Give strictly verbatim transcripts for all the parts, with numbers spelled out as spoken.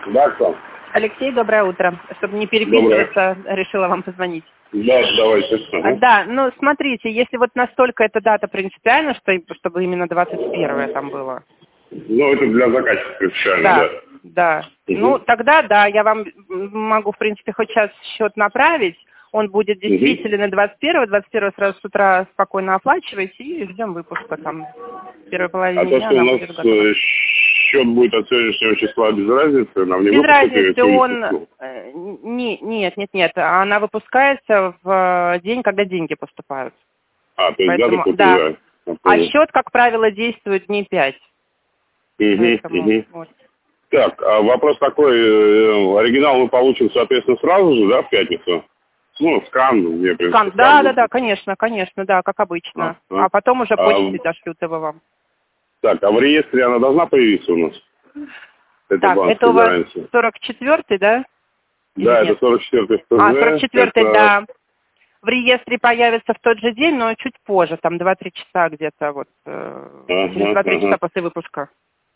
Да, Оксан? Алексей, доброе утро. Чтобы не переписываться, доброе. Решила вам позвонить. Да, давайте. Ага. Да, ну смотрите, если вот настолько эта дата принципиальна, что чтобы именно двадцать первое там было. Ну, это для заказчика принципиально, да. Да, да. Угу. Ну, тогда, да, я вам могу, в принципе, хоть сейчас счет направить. Он будет действительно на двадцать первое, двадцать первое сразу с утра спокойно оплачивайте и ждем выпуска там в первой половине а то, дня. что у нас счет будет от сегодняшнего числа без разницы, нам не без разницы, он... числу. Не, нет, нет, нет, она выпускается в день, когда деньги поступают. А, то есть поэтому, дата да. А счет, как правило, действует дней пять. Угу, поэтому, угу. Вот. Так, а вопрос такой, оригинал мы получим, соответственно, сразу же, да, в пятницу? Ну, скан, мне Скан, да, да, да, конечно, конечно, да, как обычно. А, а. а потом уже почтой а, дошлют его вам. Так, а в реестре она должна появиться у нас? Это так, это у вас гарантия. сорок четвёртый, да? Или да, нет? Это сорок четвёртый ФТЗ. А, сорок четвёртый, это... да. В реестре появится в тот же день, но чуть позже, там два-три часа где-то, вот, э, ага, через два-три ага. часа после выпуска.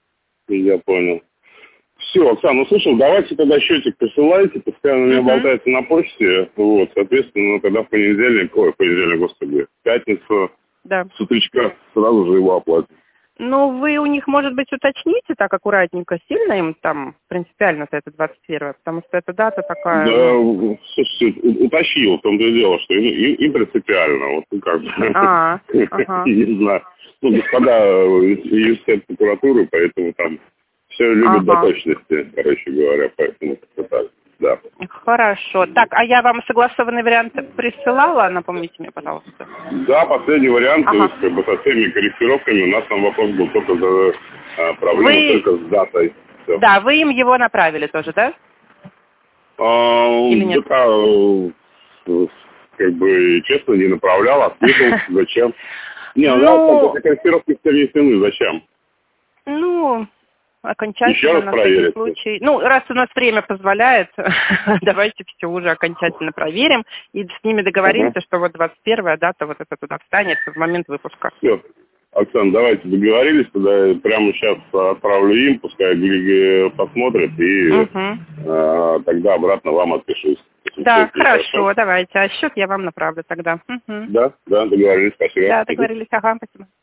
Я понял. Все, Оксана, ну слушай, давайте тогда счетик присылайте, пускай он у меня uh-huh. болтается на почте, вот, соответственно, ну, тогда в понедельник, ой, в понедельник, господи, в пятницу, да. с утречка сразу же его оплатим. Ну, вы у них, может быть, уточните так аккуратненько, сильно им там принципиально-то это двадцать первое, потому что эта дата такая... Да, ну... слушайте, уточнил, в том-то и дело, что им, им, им принципиально, вот, ну, как бы, а, ага. не знаю, ну, господа из прокуратуры, поэтому там... Все любят ага. до точности, короче говоря, поэтому как-то так, да. Хорошо. Так, а я вам согласованный вариант присылала, напомните мне, пожалуйста. Да, последний вариант, ага. то есть, как бы, со всеми корректировками, у нас там вопрос был только за а, проблему, вы... только с датой. Все. Да, вы им его направили тоже, да? А, Или нет? Да, как бы, честно, не направлял, ответил, зачем. Не, ну, да, корректировки все внесены, зачем? Ну... Окончательно, на всякий случай. Ну, раз у нас время позволяет, давайте все уже окончательно проверим и с ними договоримся, uh-huh. что вот двадцать первая дата вот это туда встанет в момент выпуска. Все. Оксана, давайте договорились, тогда прямо сейчас отправлю им, пускай посмотрят и uh-huh. а, тогда обратно вам отпишусь. Да, хорошо, хорошо, давайте. А счет я вам направлю тогда. Uh-huh. Да, да, договорились, спасибо. Да, договорились, ага, спасибо.